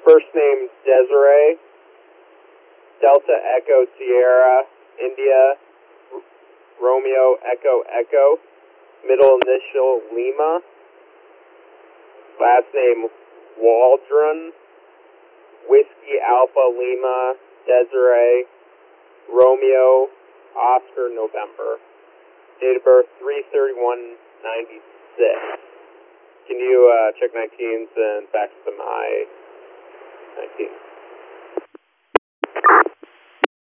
First name Desiree, Delta Echo Sierra, India, Romeo Echo Echo, middle initial Lima, last name Waldron, Whiskey Alpha Lima, Desiree, Romeo, Oscar November. Date of birth 3/31/96. Can you check 19s and fax them I-19?